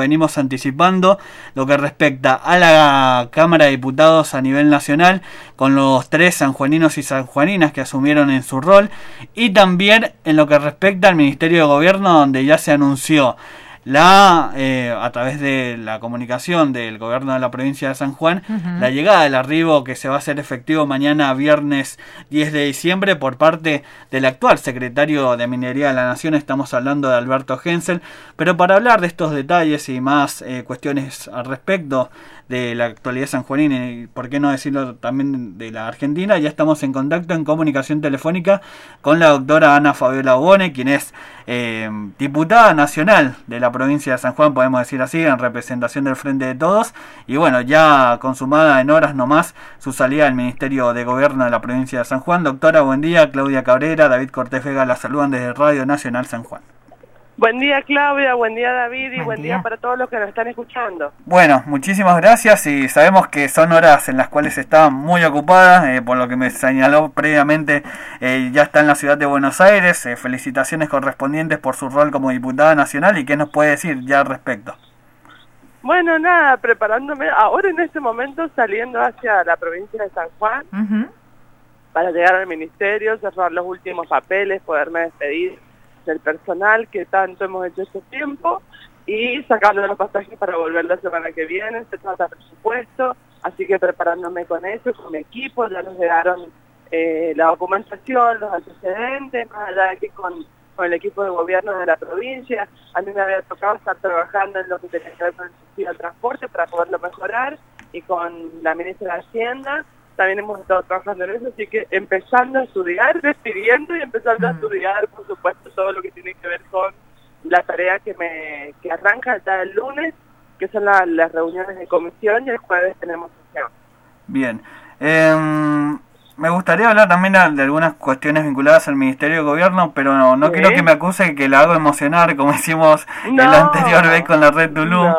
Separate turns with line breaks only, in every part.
venimos anticipando, lo que respecta a la Cámara de Diputados a nivel nacional, con los 3 sanjuaninos y sanjuaninas que asumieron en su rol, y también en lo que respecta al Ministerio de Gobierno, donde ya se anunció a través de la comunicación del gobierno de la provincia de San Juan, la llegada del arribo que se va a hacer efectivo mañana viernes 10 de diciembre por parte del actual secretario de Minería de la Nación. Estamos hablando de Alberto Hensel, pero para hablar de estos detalles y más cuestiones al respecto de la actualidad sanjuanina y por qué no decirlo también de la Argentina, ya estamos en contacto en comunicación telefónica con la doctora Ana Fabiola Bone, quien es diputada nacional de la provincia de San Juan, podemos decir así, en representación del Frente de Todos, y bueno, ya consumada en horas nomás su salida al Ministerio de Gobierno de la provincia de San Juan. Doctora, buen día. Claudia Cabrera, David Cortés Vega la saludan desde Radio Nacional San Juan.
Buen día, Claudia, buen día, David, y buen día para todos los que nos están escuchando.
Bueno, muchísimas gracias, y sabemos que son horas en las cuales está muy ocupada, por lo que me señaló previamente, ya está en la ciudad de Buenos Aires. Felicitaciones correspondientes por su rol como diputada nacional, y qué nos puede decir ya al respecto.
Bueno, nada, preparándome, ahora en este momento saliendo hacia la provincia de San Juan, para llegar al ministerio, cerrar los últimos papeles, poderme despedir del personal que tanto hemos hecho este tiempo y sacando los pasajes para volver la semana que viene. Se trata de presupuesto, así que preparándome con eso, con mi equipo. Ya nos llegaron la documentación, los antecedentes, más allá de que con el equipo de gobierno de la provincia. A mí me había tocado estar trabajando en lo que tenía que ver con el sentido del transporte para poderlo mejorar, y con la ministra de Hacienda también hemos estado trabajando en eso, así que empezando a estudiar, despidiendo y empezando a estudiar, por supuesto, todo lo que tiene que ver con la tarea que arranca ya el lunes, que son las reuniones de comisión, y el jueves tenemos sesión.
Bien. Me gustaría hablar también de algunas cuestiones vinculadas al Ministerio de Gobierno, pero no quiero que me acuse que la hago emocionar, como hicimos la anterior vez con la Red Tulum.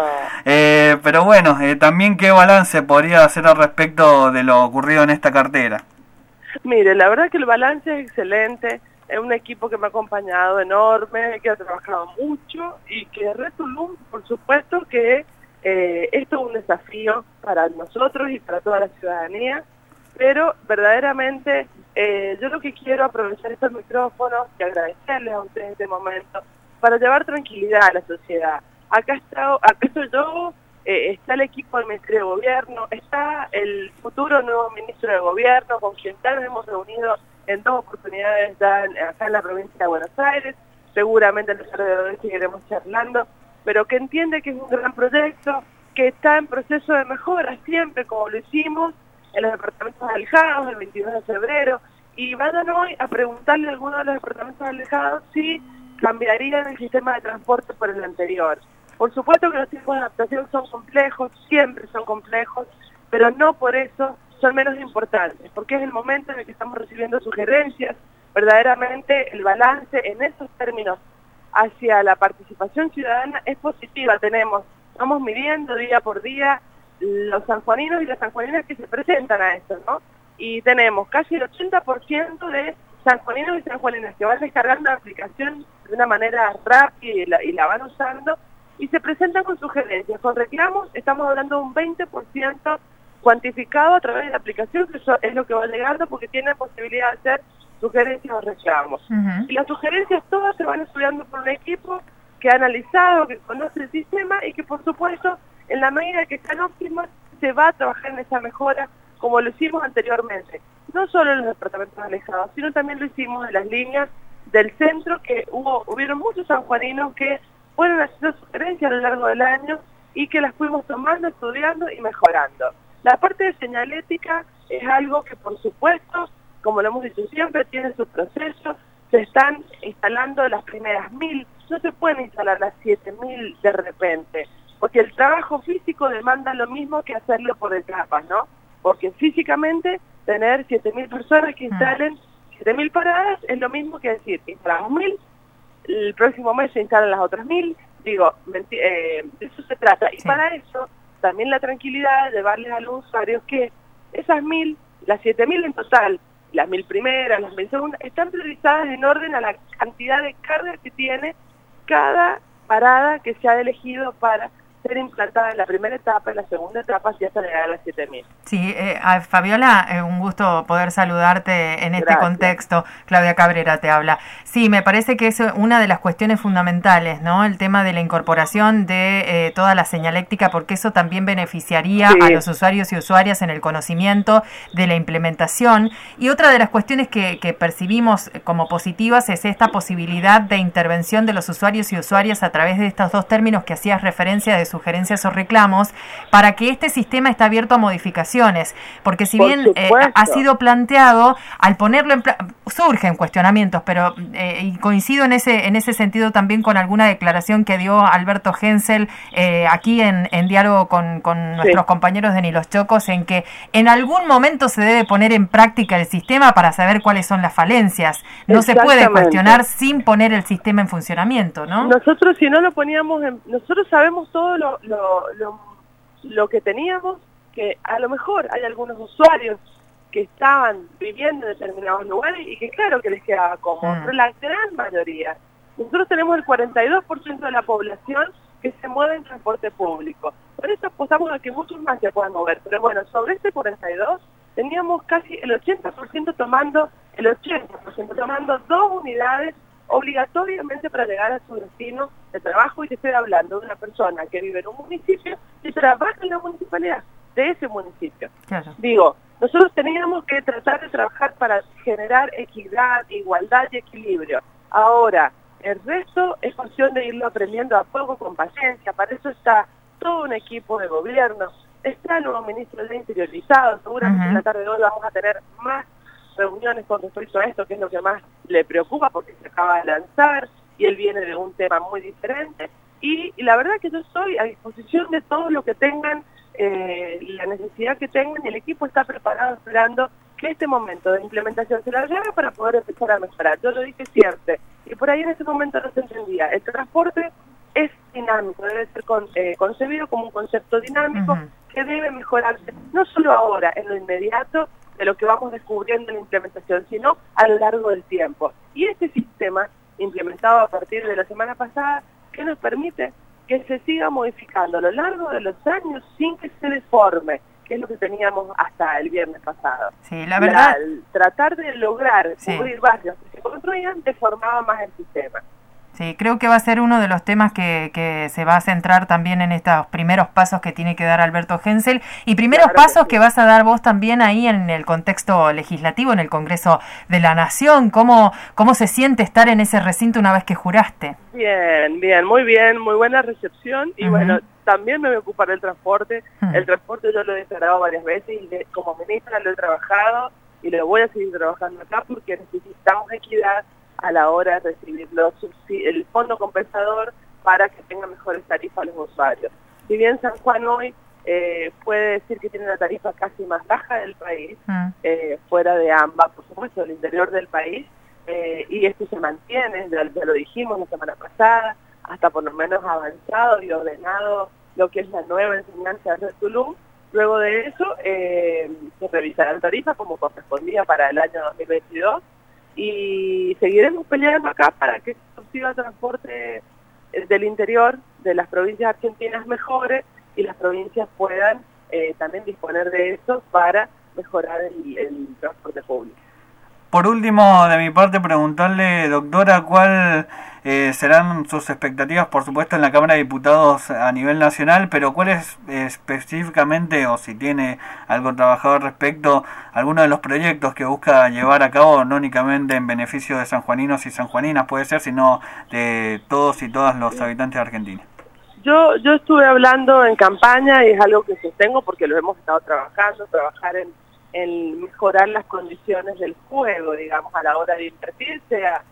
Pero bueno, también qué balance podría hacer al respecto de lo ocurrido en esta cartera.
Mire, la verdad que el balance es excelente. Es un equipo que me ha acompañado enorme, que ha trabajado mucho, y que Red Tulum, por supuesto que esto es un desafío para nosotros y para toda la ciudadanía. Pero verdaderamente yo lo que quiero aprovechar estos micrófonos y agradecerles a ustedes en este momento para llevar tranquilidad a la sociedad. Acá estoy yo, está el equipo del Ministerio de Gobierno, está el futuro nuevo ministro de Gobierno, con quien tal nos hemos reunido en 2 oportunidades acá en la provincia de Buenos Aires. Seguramente en los alrededores seguiremos charlando, pero que entiende que es un gran proyecto, que está en proceso de mejora siempre, como lo hicimos en los departamentos alejados el 22 de febrero, y vayan hoy a preguntarle a algunos de los departamentos alejados si cambiarían el sistema de transporte por el anterior. Por supuesto que los tiempos de adaptación son complejos, siempre son complejos, pero no por eso son menos importantes, porque es el momento en el que estamos recibiendo sugerencias. Verdaderamente el balance en esos términos hacia la participación ciudadana es positiva. Vamos midiendo día por día los sanjuaninos y las sanjuaninas que se presentan a esto, ¿no? Y tenemos casi el 80% de sanjuaninos y sanjuaninas que van descargando la aplicación de una manera rápida y la van usando, y se presentan con sugerencias, con reclamos. Estamos hablando de un 20% cuantificado a través de la aplicación, que eso es lo que va llegando, porque tiene posibilidad de hacer sugerencias o reclamos. Y las sugerencias todas se van estudiando por un equipo que ha analizado, que conoce el sistema, y que por supuesto, en la medida que están óptimas, se va a trabajar en esa mejora, como lo hicimos anteriormente. No solo en los departamentos alejados, sino también lo hicimos en las líneas del centro, que hubieron muchos sanjuaninos que fueron haciendo sugerencias a lo largo del año y que las fuimos tomando, estudiando y mejorando. La parte de señalética es algo que, por supuesto, como lo hemos dicho siempre, tiene su proceso. Se están instalando las primeras 1000, no se pueden instalar las 7000 de repente, porque el trabajo físico demanda lo mismo que hacerlo por etapas, ¿no? Porque físicamente tener 7000 personas que instalen 7000 paradas es lo mismo que decir, instalamos 1000, el próximo mes se instalan las otras 1000, de eso se trata. Y para eso, también la tranquilidad de darles a los usuarios que esas 1000, las 7000 en total, las 1000 primeras, las 1000 segundas, están priorizadas en orden a la cantidad de carga que tiene cada parada que se ha elegido para ser implantada en la primera etapa, en la segunda etapa, y hasta llegar a las 7.000.
Sí, Fabiola, un gusto poder saludarte en este
Gracias.
Contexto. Claudia Cabrera te habla. Sí, me parece que es una de las cuestiones fundamentales, ¿no? El tema de la incorporación de toda la señaléctica, porque eso también beneficiaría a los usuarios y usuarias en el conocimiento de la implementación. Y otra de las cuestiones que percibimos como positivas es esta posibilidad de intervención de los usuarios y usuarias a través de estos dos términos que hacías referencia de sugerencias o reclamos, para que este sistema esté abierto a modificaciones, porque si bien ha sido planteado, al ponerlo surgen cuestionamientos, pero y coincido en ese sentido también con alguna declaración que dio Alberto Hensel aquí en diálogo con nuestros compañeros de Ni los Chocos, en que en algún momento se debe poner en práctica el sistema para saber cuáles son las falencias. No se puede cuestionar sin poner el sistema en funcionamiento, ¿no?
Nosotros, si no lo poníamos nosotros sabemos todo lo que teníamos, que a lo mejor hay algunos usuarios que estaban viviendo en determinados lugares y que claro que les quedaba cómodo, pero la gran mayoría. Nosotros tenemos el 42% de la población que se mueve en transporte público. Por eso apostamos a que muchos más se puedan mover. Pero bueno, sobre este 42 teníamos casi el 80% tomando 2 unidades obligatoriamente para llegar a su destino de trabajo, y te estoy hablando de una persona que vive en un municipio y trabaja en la municipalidad de ese municipio.
Claro.
Digo, nosotros teníamos que tratar de trabajar para generar equidad, igualdad y equilibrio. Ahora, el resto es cuestión de irlo aprendiendo a poco, con paciencia. Para eso está todo un equipo de gobierno, está el nuevo ministro de Interiorizado, seguramente en la tarde de hoy vamos a tener más reuniones con respecto a esto, que es lo que más le preocupa porque se acaba de lanzar y él viene de un tema muy diferente. Y la verdad que yo estoy a disposición de todo lo que tengan, la necesidad que tengan, y el equipo está preparado esperando que este momento de implementación se la lleve para poder empezar a mejorar. Yo lo dije siempre, y por ahí en ese momento no se entendía. El transporte es dinámico, debe ser concebido como un concepto dinámico que debe mejorarse, no solo ahora, en lo inmediato, de lo que vamos descubriendo en la implementación, sino a lo largo del tiempo. Y este sistema, implementado a partir de la semana pasada, que nos permite que se siga modificando a lo largo de los años sin que se deforme, que es lo que teníamos hasta el viernes pasado.
Sí, la verdad.
Tratar de lograr cubrir barrios que se construían deformaba más el sistema.
Sí, creo que va a ser uno de los temas que se va a centrar también en estos primeros pasos que tiene que dar Alberto Hensel, y primeros pasos que vas a dar vos también ahí en el contexto legislativo, en el Congreso de la Nación. ¿Cómo se siente estar en ese recinto una vez que juraste?
Bien, muy buena recepción, y bueno, también me voy a ocupar del transporte. El transporte yo lo he declarado varias veces y como ministra lo he trabajado y lo voy a seguir trabajando acá porque necesitamos equidad a la hora de recibir el fondo compensador para que tenga mejores tarifas a los usuarios. Si bien San Juan hoy puede decir que tiene la tarifa casi más baja del país, fuera de AMBA, por supuesto, del interior del país, y esto se mantiene, ya lo dijimos la semana pasada, hasta por lo menos avanzado y ordenado lo que es la nueva enseñanza de Tulum. Luego de eso se revisarán tarifas como correspondía para el año 2022, y seguiremos peleando acá para que el transporte del interior de las provincias argentinas mejore y las provincias puedan también disponer de eso para mejorar el transporte público.
Por último, de mi parte, preguntarle, doctora, ¿cuál serán sus expectativas, por supuesto, en la Cámara de Diputados a nivel nacional, pero cuáles específicamente, o si tiene algo trabajado al respecto, alguno de los proyectos que busca llevar a cabo, no únicamente en beneficio de sanjuaninos y sanjuaninas, puede ser, sino de todos y todas los habitantes de Argentina?
Yo estuve hablando en campaña y es algo que sostengo porque lo hemos estado trabajando, trabajar en mejorar las condiciones del juego, digamos, a la hora de invertir, sea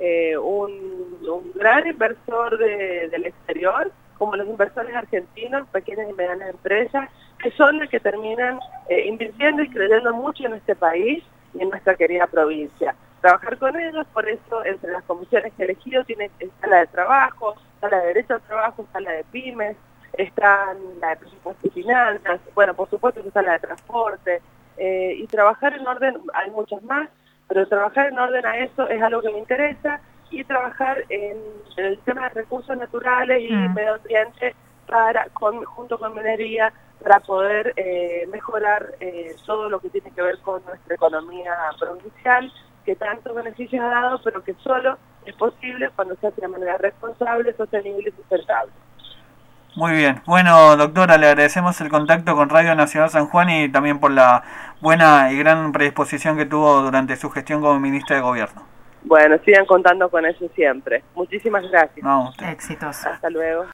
un gran inversor del exterior, como los inversores argentinos, pequeñas y medianas empresas, que son las que terminan invirtiendo y creyendo mucho en este país y en nuestra querida provincia. Trabajar con ellos, por eso entre las comisiones que he elegido está la de trabajo, está la de derecho al trabajo, está la de pymes, está la de presupuesto y finanzas, bueno, por supuesto que está la de transporte, y trabajar en orden, hay muchas más, pero trabajar en orden a eso es algo que me interesa, y trabajar en el tema de recursos naturales y medio ambiente junto con minería, para poder mejorar todo lo que tiene que ver con nuestra economía provincial, que tantos beneficios ha dado, pero que solo es posible cuando se hace de manera responsable, sostenible y sustentable.
Muy bien. Bueno, doctora, le agradecemos el contacto con Radio Nacional San Juan y también por la buena y gran predisposición que tuvo durante su gestión como ministra de Gobierno.
Bueno, sigan contando con eso siempre. Muchísimas gracias.
Éxitos.
Hasta luego.